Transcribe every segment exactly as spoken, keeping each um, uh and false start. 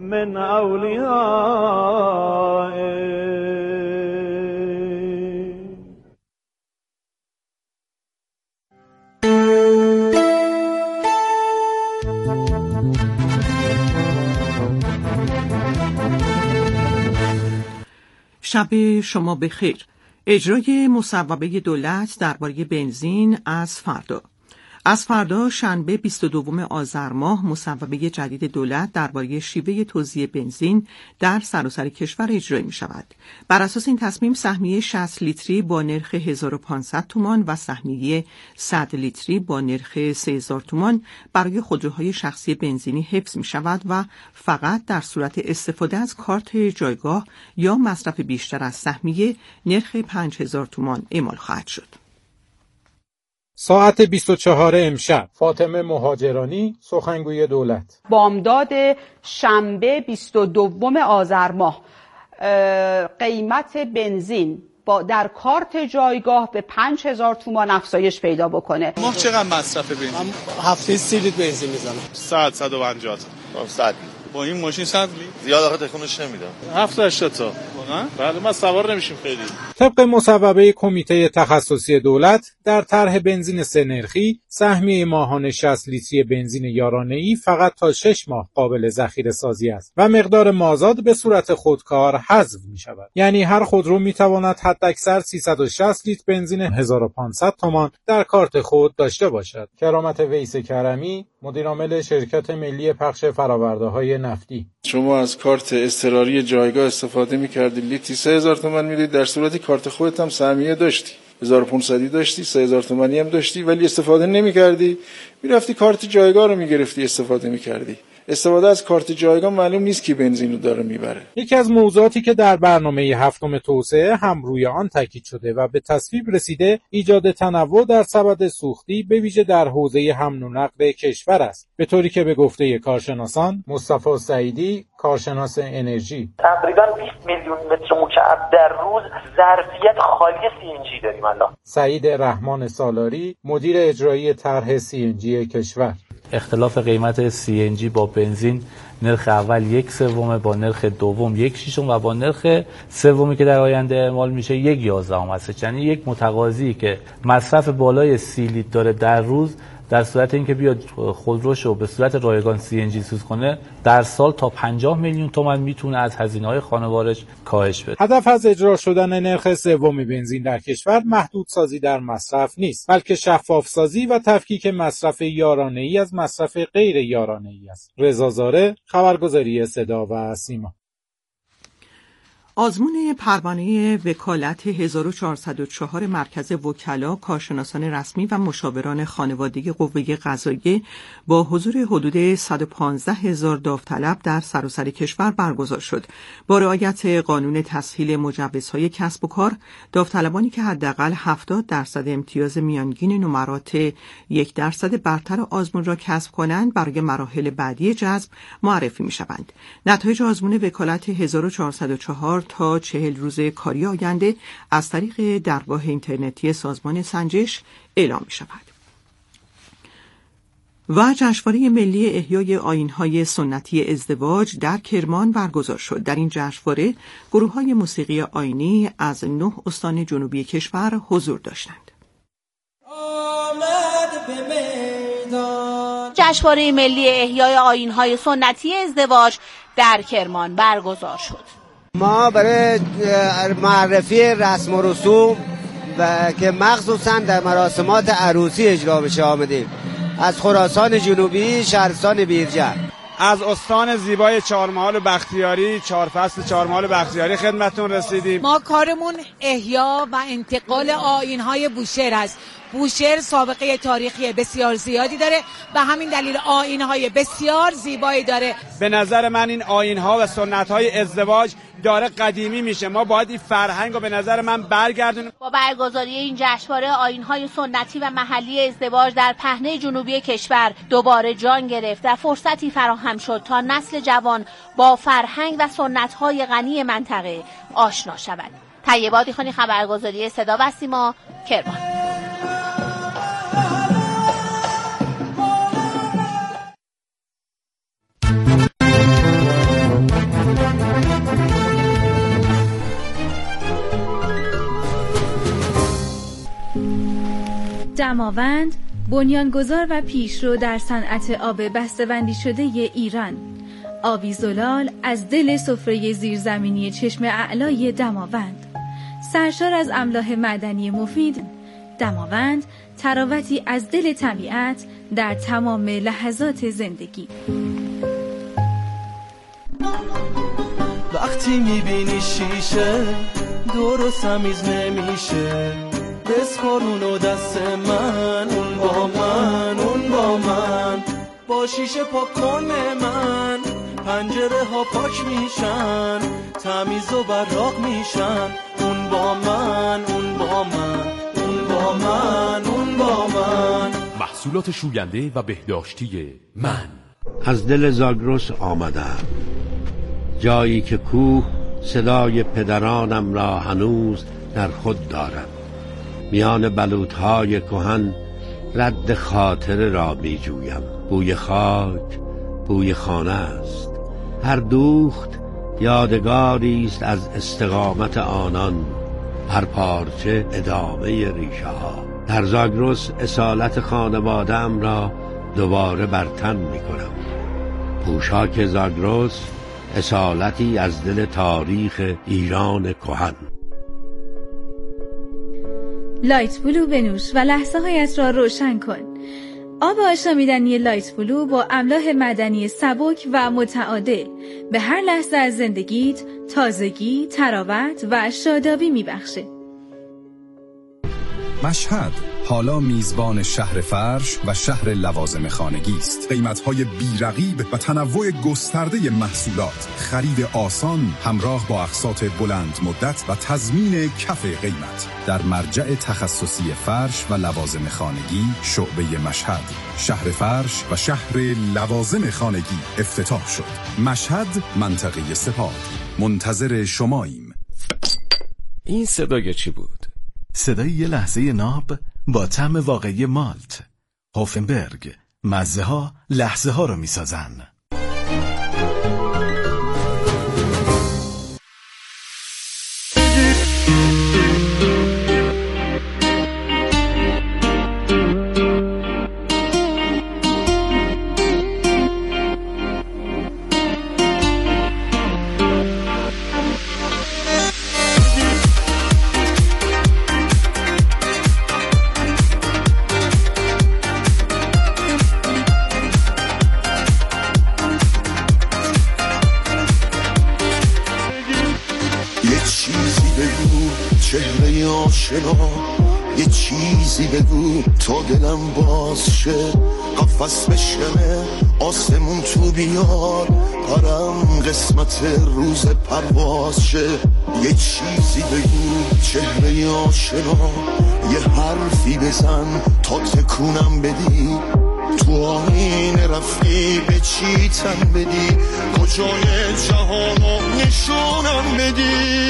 من اولیائه. شب شما بخیر. اجرای مصوبه دولت درباره بنزین از فردا. از فردا شنبه بیست و دوم آذر ماه مصوبه جدید دولت درباره شیوه توزیع بنزین در سراسر کشور اجرایی می شود. بر اساس این تصمیم سهمیه شصت لیتری با نرخ هزار و پانصد تومان و سهمیه صد لیتری با نرخ سه هزار تومان برای خودروهای شخصی بنزینی حفظ می شود و فقط در صورت استفاده از کارت جایگاه یا مصرف بیشتر از سهمیه نرخ پنج هزار تومان اعمال خواهد شد. ساعت بیست و چهار امشب فاطمه مهاجرانی، سخنگوی دولت. بامداد شنبه بیست و دوم آذر ماه قیمت بنزین با در کارت جایگاه به پنج هزار تومان افزایش پیدا بکنه. ماه چقدر مصرف بنزین؟ من هفته سی لیتر بنزین میزنم. صد صد و پنجاه تا صد با این ماشین صد لیتر زیاد آخه تکونش نمیدم. هفتاد هشتاد تا. واقعا؟ بله ما سوار نمیشیم خیلی. طبق مصوبه کمیته تخصصی دولت در طرح بنزین سه نرخی سهمیه ماهانه شصت لیتری بنزین یارانه‌ای فقط تا شش ماه قابل ذخیره سازی است و مقدار مازاد به صورت خودکار حذف می شود. یعنی هر خودرو می تواند حداکثر سیصد و شصت لیتر بنزین هزار و پانصد تومان در کارت خود داشته باشد. کرامت ویس کرمی، مدیر عامل شرکت ملی پخش فرآورده‌های نفتی: شما از کارت اضطراری جایگاه استفاده می‌کردی، لیتری سه هزار تومان میدید، در صورتی کارت خودت هم سهمیه داشتی، هزار و پانصد داشتی، سه هزار تومانی هم داشتی، ولی استفاده نمی‌کردی، می‌رفتی کارت جایگاه رو می‌گرفتی استفاده می‌کردی. استفاده از کارت جایگاه معلوم نیست کی بنزین رو داره میبره. یکی از موضوعاتی که در برنامه هفتم توسعه هم روی آن تاکید شده و به تصویب رسیده ایجاد تنوع در سبد سوختی به ویژه در حوزه حمل و نقل کشور است، به طوری که به گفته کارشناسان مصطفی سعیدی، کارشناس انرژی، تقریبا بیست میلیون متر مکعب در روز ظرفیت خالی سی ان جی داریم الان. سعید رحمان سالاری، مدیر اجرایی طرح سی ان جی کشور: اختلاف قیمت سی ان جی با بنزین نرخ اول یک سومه، با نرخ دوم یک ششم و با نرخ سومی که در آینده اعمال میشه یک یازدهم هست. یعنی یک متقاضی که مصرف بالای سی لیتر داره در روز، در صورت اینکه بیاد خودروشو به صورت رایگان سی ان جی سوز کنه، در سال تا پنجاه میلیون تومان میتونه از هزینه‌های خانوارش کاهش بده. هدف از اجرا شدن نرخ سوم بنزین در کشور محدودسازی در مصرف نیست، بلکه شفاف سازی و تفکیک مصرف یارانه‌ای از مصرف غیر یارانه‌ای است. رضا زاره، خبرگزاری صدا و سیما. آزمون پروانه وکالت هزار و چهارصد و چهار مرکز وکلا، کارشناسان رسمی و مشاوران خانوادگی قوه قضاییه با حضور حدود صد و پانزده هزار داوطلب در سراسر کشور برگزار شد. با رعایت قانون تسهیل مجوزهای کسب و کار، داوطلبانی که حداقل هفتاد درصد امتیاز میانگین نمرات یک درصد برتر آزمون را کسب کنند برای مراحل بعدی جذب معرفی می‌شوند. نتایج آزمون وکالت هزار و چهارصد و چهار تا چهل روز کاری آینده از طریق درگاه اینترنتی سازمان سنجش اعلام می شود. و جشنواره ملی احیای آیین‌های سنتی ازدواج در کرمان برگزار شد. در این جشنواره گروه‌های موسیقی آیینی از نه استان جنوبی کشور حضور داشتند. جشنواره ملی احیای آیین‌های سنتی ازدواج در کرمان برگزار شد. ما برای معرفی رسم و رسوم و که مخصوصا در مراسمات عروسی اجرا بشه آمدیم. از خراسان جنوبی، شهرستان بیرجند، از استان زیبای چهارمحال و بختیاری، چهار فصل چهارمحال و بختیاری خدمتتون رسیدیم. ما کارمون احیا و انتقال آیین‌های بوشهر است. بوشهر سابقه تاریخی بسیار زیادی داره و همین دلیل آیین‌های بسیار زیبایی داره. به نظر من این آیین‌ها و سنت‌های ازدواج داره قدیمی میشه. ما باید این فرهنگ رو به نظر من برگردونیم. با برگزاری این جشنواره آیین‌های سنتی و محلی ازدواج در پهنه جنوبی کشور دوباره جان گرفت و فرصتی فراهم شد تا نسل جوان با فرهنگ و سنت‌های غنی منطقه آشنا شود. طیباتی خانی، خبرگزاری صدا و سیما، کرمان. دماوند بنیانگذار و پیشرو در صنعت آب بسته‌بندی شده ایران. آبی زلال از دل سفره زیرزمینی چشم اعلای دماوند. سرشار از املاح معدنی مفید، دماوند تراوتی از دل طبیعت در تمام لحظات زندگی. وقتی میبینی شیشه درست تمیز نمیشه، بسپارونو دست من، اون با من، اون با من، با شیشه پاک کنه من، پنجره ها پاک میشن، تمیز و براق میشن، اون با من، اون با من، اون با من، اون با من. محصولات شوینده و بهداشتی من. از دل زاگرس آمدم، جایی که کوه صدای پدرانم را هنوز در خود دارم. میان بلوطهای کهن رد خاطره را می جویم. بوی خاک بوی خانه است، هر دوخت یادگاری است از استقامت آنان، هر پارچه ادامه ریشه ها. در زاگرس اصالت خانواده‌ام را دوباره بر تن می کنم. پوشاک زاگرس اصالتی از دل تاریخ ایران کهن. لایت بلو بنوش و لحظه هایت را روشن کن. آب آشامیدنی لایت بلو با املاح معدنی سبک و متعادل به هر لحظه از زندگیت تازگی، تراوت و شادابی میبخشه. مشهد حالا میزبان شهر فرش و شهر لوازم خانگی است. قیمت‌های بی‌رقیب و تنوع گسترده محصولات، خرید آسان همراه با اقساط بلند مدت و تضمین کف قیمت در مرجع تخصصی فرش و لوازم خانگی شعبه مشهد. شهر فرش و شهر لوازم خانگی افتتاح شد. مشهد، منطقه سپاه. منتظر شماییم. این صدای چی بود؟ صدای یه لحظه ناب با طعم واقعی مالت. هوفنبرگ، مزه ها لحظه ها رو می سازن. یه چیزی بگو تا دلم باز شه، قفس بشکنه آسمون تو بیار، پرم قسمت روز پرواز شه. یه چیزی بگو چهره آشنا، یه حرفی بزن تا تکونم بدی، تو آینه رفتی به چی تن بدی، کجای جهانو نشونم بدی.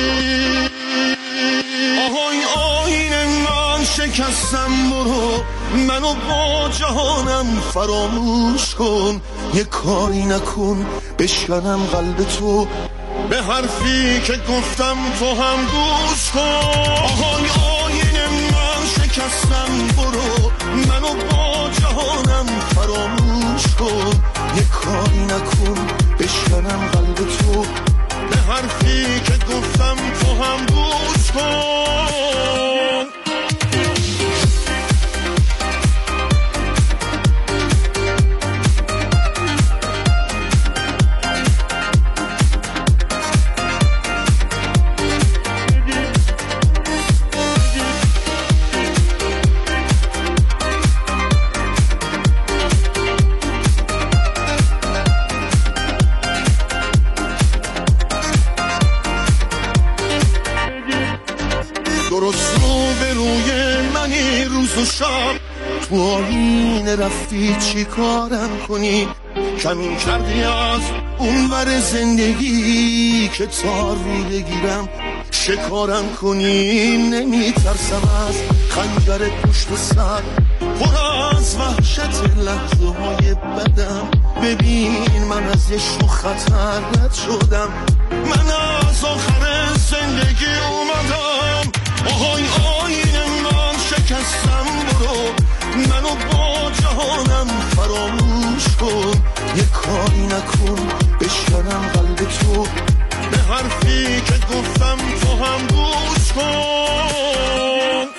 آهای آینه من شکستم، برو منو با جهانم فراموش کن، یه کاری نکن بشکنم قلب تو، به حرفی که گفتم تو هم گوش کن. آهای آینه من شکستم، برو منو با جهانم فراموش کن، یه کاری نکن بشکنم قلب تو، به حرفی که گفتم تو هم گوش کن. روز و شب تو آینه رفتی چی کارم کنی، کمین کردی از اون ور زندگی که تار رو بگیرم شکارم کنی. نمی ترسم از خنجر پشت سر، پر از وحشت لحظه های بدم، ببین من از یه شو خطر رد شدم، من از آخر زندگی اومدم. آهای آینه من شکستم، برو منو با جهانم فراموش کن، یه کاری نکن بشکنم قلب تو، به حرفی که گفتم تو هم گوش کن.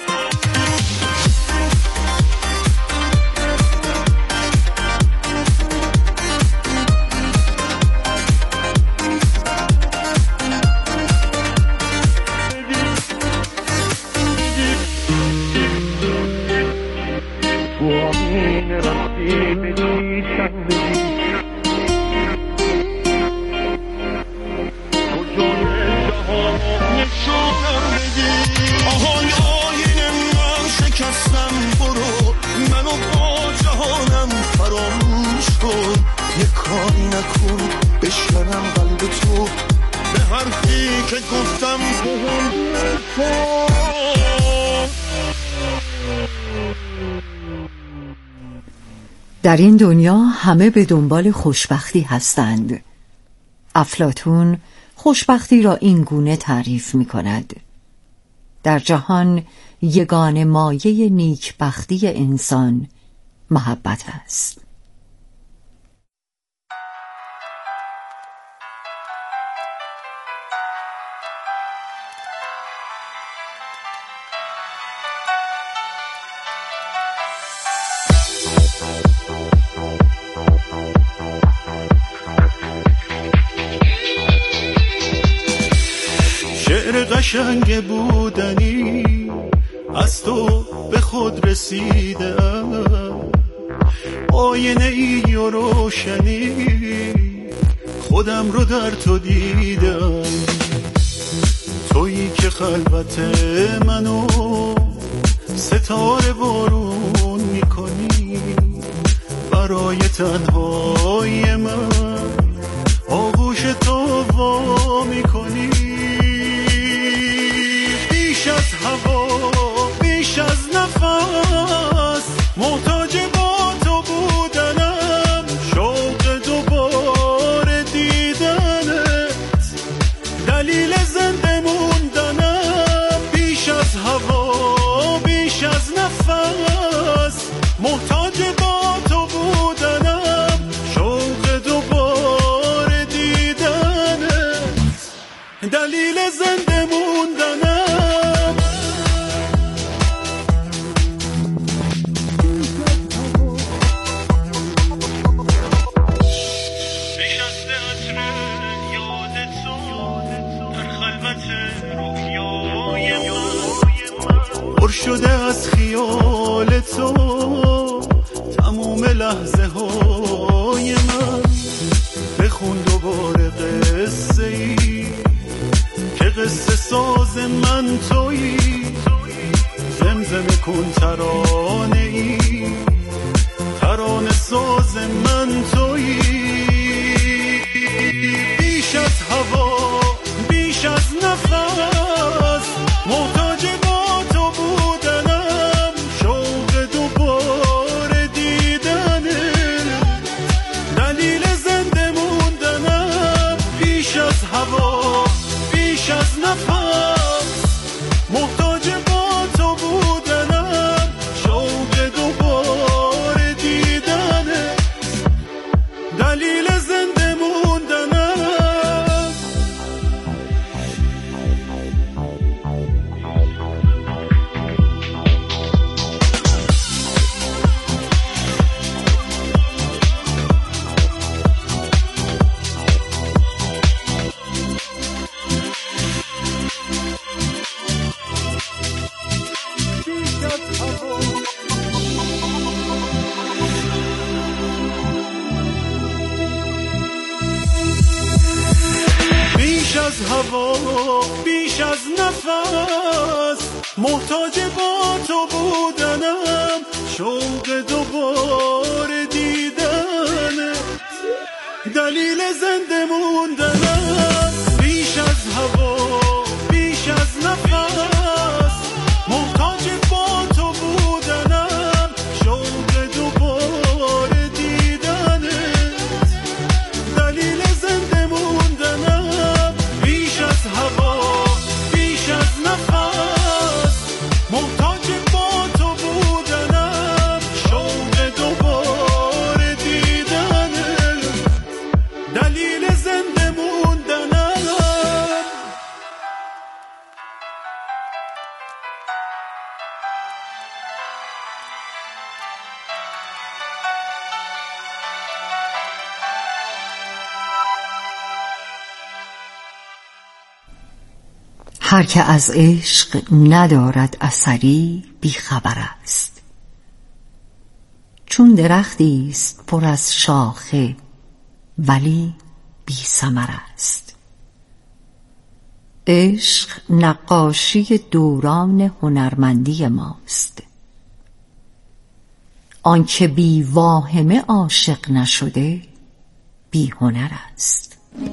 در این دنیا همه به دنبال خوشبختی هستند. افلاطون خوشبختی را این گونه تعریف می کند: در جهان یگانه مایه نیکبختی انسان محبت است. قشنگ بودنی از تو به خود رسیدم، آینه ای و روشنی خودم رو در تو دیدم، تویی که خلوت منو ستاره بارون میکنی، برای تنهای من آغوش تو وا میکنی، بیش از هوا بیش از نفس محتاج با تو بودنم، شوق دوباره دیدنت دلیل زنده موندنم، بیش از هوا بیش از نفس محتاج با تو بودنم، شوق دوباره دیدنت دلیل زنده موندنم. پر شده از خیال تو تموم لحظه های من، بخون دوباره قصه ای که قصه ساز من تویی، زمزمه کن ترانه ای ترانه ساز من تویی، بیش از هوا بیش از نفس محتاج با تو بودنم، شوق دوباره دیدنه دلیل زنده موندنم، بیش از هوا بیش از نفس محتاج با تو بودنم، شوق دوباره دیدنه دلیل زنده موندنم. بیش از هوا بیش از نفس محتاج با تو بودنم، شوق دوباره دیدنت دلیل زنده موندنم، بیش از هوا بیش از نفس محتاج با تو بودنم، شوق دوباره دیدنت دلیل زنده موندنم، بیش از هوا بیش از نفس محتاج با تو بودنم، شوق هر که از عشق ندارد اثری بیخبر است. چون درختی است پر از شاخه ولی بی ثمر است. عشق نقاشی دوران هنرمندی ماست. آنکه بی واهمه عاشق نشده بی هنر است.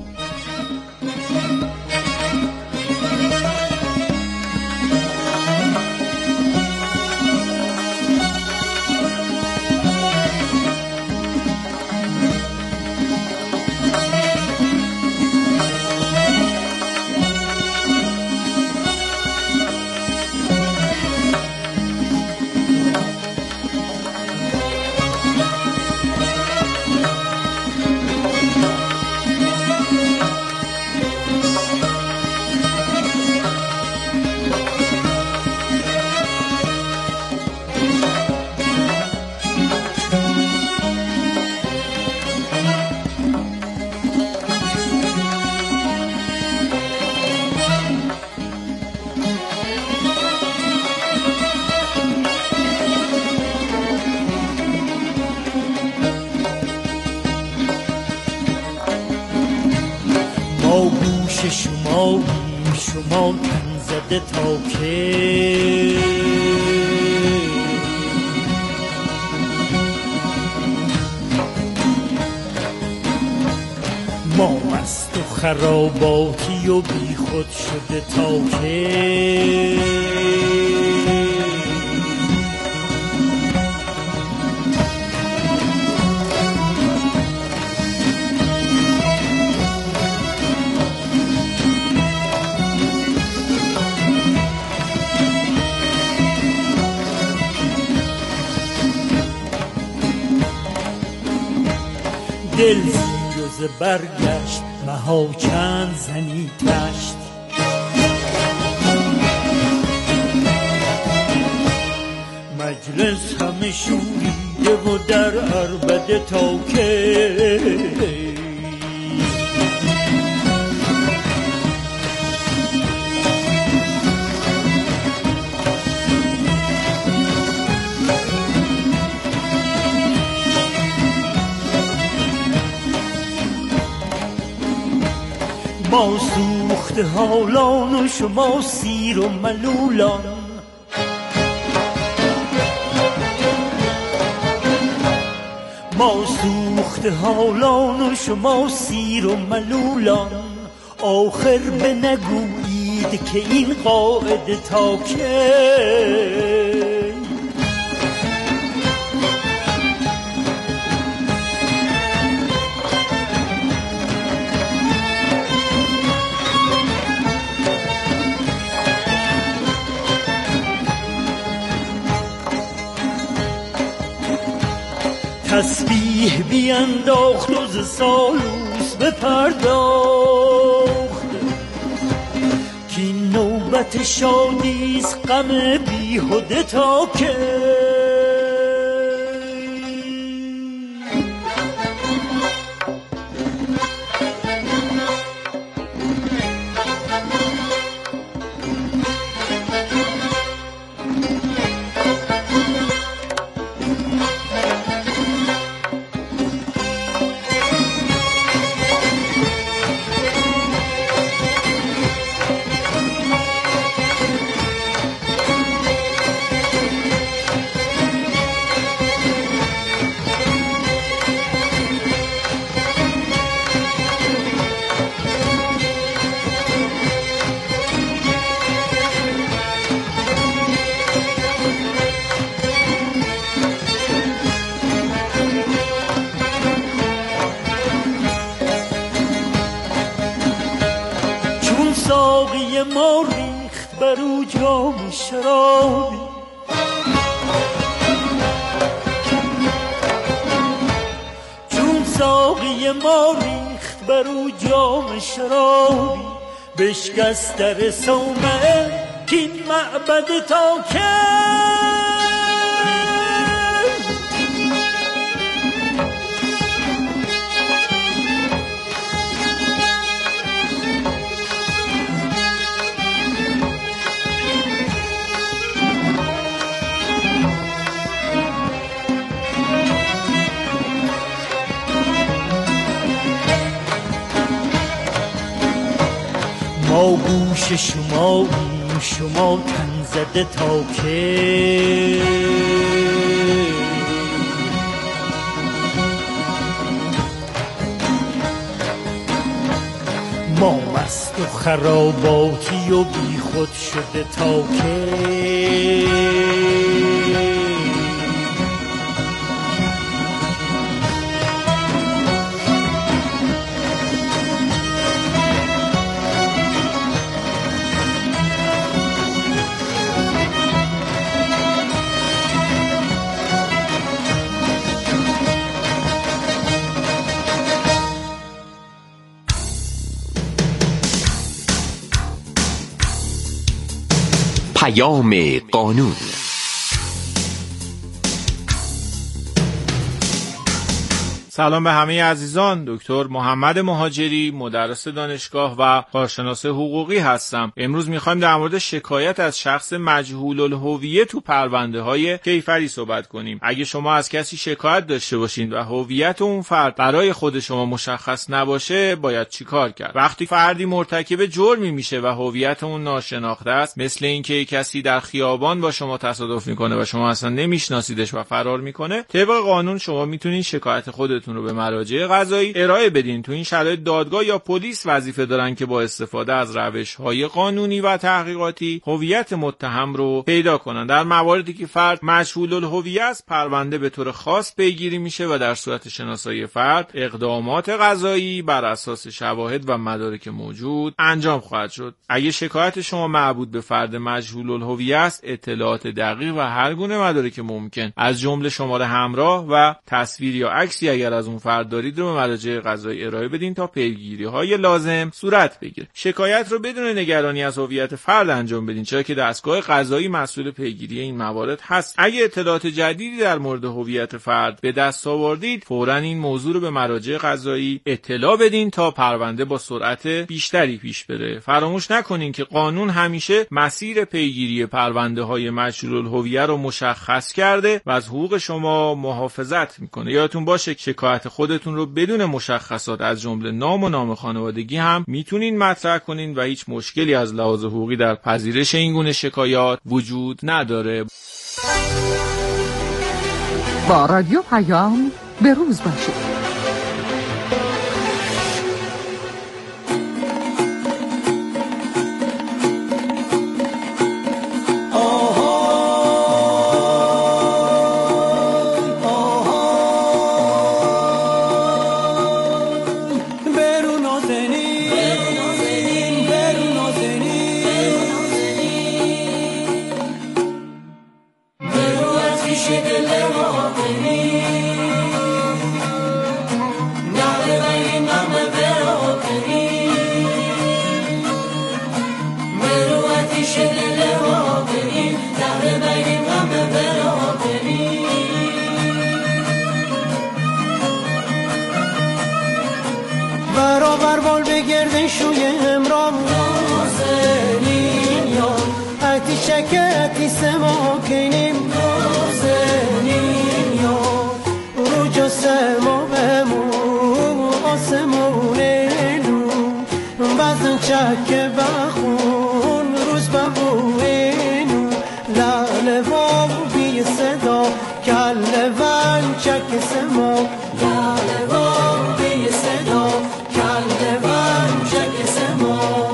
شما شما تن زده تا که ما مست و خراباتی و بی خود شده تا که دل زیر برگشت مها چند زنی تشت مجلس همه شوریده و در عربده تا که ما سوخت حالان و شما سیر و ملولان ما سوخت حالان و شما سیر و ملولان آخر به نگویید که این قاعده تا که تسبیح بینداخت و ز سالوس بپرداخت که این نوبت شادیست غم بیهوده تا که ساقی ما ریخت بر او جام شرابی چون ساقی ما ریخت بر او جام شرابی بشکست در صومعه کین معبد تا که تا گوش شما شما تن زده تا که ما مست و خراباتی و بی خود شده تا که پیام قانون. سلام به همه عزیزان. دکتر محمد مهاجری، مدرس دانشگاه و کارشناس حقوقی هستم. امروز میخوایم در مورد شکایت از شخص مجهول الهویه تو پرونده های کیفری صحبت کنیم. اگه شما از کسی شکایت داشته باشین و هویت اون فرد برای خود شما مشخص نباشه، باید چیکار کرد؟ وقتی فردی مرتکب جرمی میشه و هویت اون ناشناخته است، مثل اینکه کسی در خیابان با شما تصادف میکنه و شما اصلا نمیشناسیدش و فرار میکنه، طبق قانون شما میتونین شکایت خودتون رو به مراجع قضایی ارائه بدین. تو این شرایط دادگاه یا پلیس وظیفه دارن که با استفاده از روش‌های قانونی و تحقیقاتی هویت متهم رو پیدا کنن. در مواردی که فرد مجهول الهویه است، پرونده به طور خاص پیگیری میشه و در صورت شناسایی فرد اقدامات قضایی بر اساس شواهد و مدارک موجود انجام خواهد شد. اگه شکایت شما مربوط به فرد مجهول الهویه است، اطلاعات دقیق و هر گونه مدارک ممکن از جمله شماره همراه و تصویر یا عکسی اگر از اون فرد دارید رو به مراجع قضایی ارائه بدین تا پیگیری‌های لازم صورت بگیره. شکایت رو بدون نگرانی از هویت فرد انجام بدین، چرا که دستگاه قضایی مسئول پیگیری این موارد هست. اگه اطلاعات جدیدی در مورد هویت فرد به دست آوردید، فوراً این موضوع رو به مراجع قضایی اطلاع بدین تا پرونده با سرعت بیشتری پیش بره. فراموش نکنین که قانون همیشه مسیر پیگیری پرونده‌های مجهول الهویه رو مشخص کرده و از حقوق شما محافظت میکنه. یادتون باشه شکایت خودتون رو بدون مشخصات از جمله نام و نام خانوادگی هم میتونین مطرح کنین و هیچ مشکلی از لحاظ حقوقی در پذیرش این گونه شکایات وجود نداره. با رادیو پیام به روز باشید. برابر بال بگردن شوی همراه نازنین یا اتی شکتی سما کنیم نازنین یا روجا سما بمون آسمون لو بزن چک بخون روز ببوینو لال وام بی صدا کل ون چک سما لال وام بی صدا کل ون چک سما.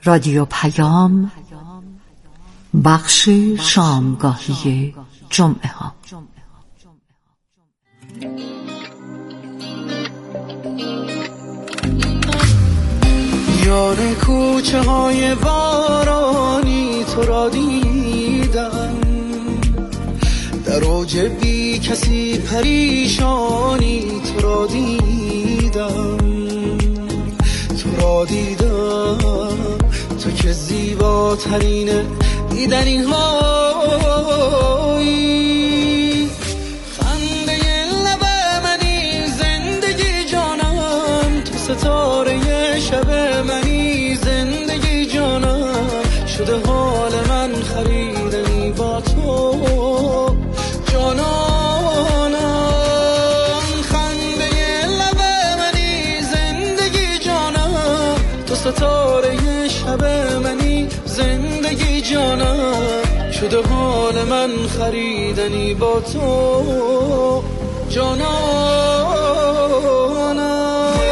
رادیو پیام، بخش شامگاهی جمعه ها. یار کوچه های بارانی تو را دیدم، در اوج بی کسی پریشانی تو را دیدم، تو را دیدم، تو که زیباترین دیدنی هایی، خنده لب منی زندگی جانم، تو ستاره شب منی زندگی جانم، شده حال من خریدنی با تو جانانم، خنده لب منی زندگی جانم، تو ستاره شب منی زندگی جانم، شده حال من خریدنی با تو جانانم.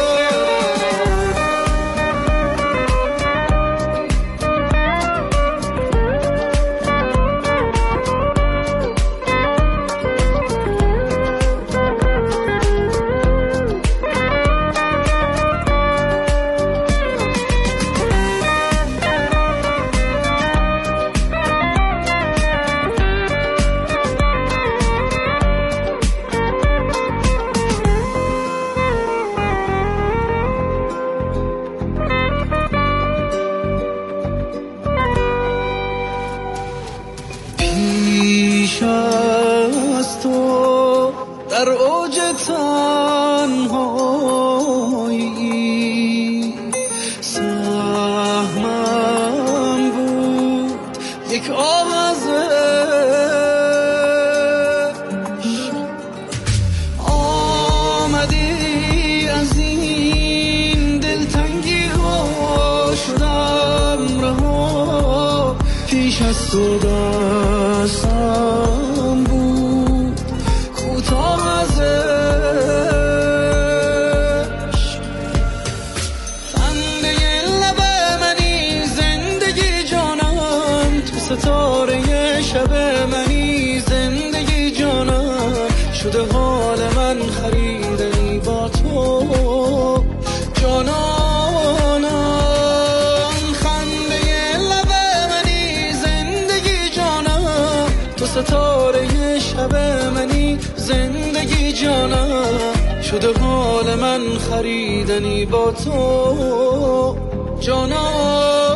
در اوج تنهایی سهمم بود یک آوازش، آمدی از این دلتنگی ها شدم رها، پیش از تو دستم بود کوتاه ازش، خنده لب منی زندگی جانم، تو ستاره شب منی زندگی جانم، شده حال من خریدنی با تو جانانم، خنده لب منی زندگی جانم، تو ستاره شب منی زندگی جانم، شده حال من خریدنی با تو جانم.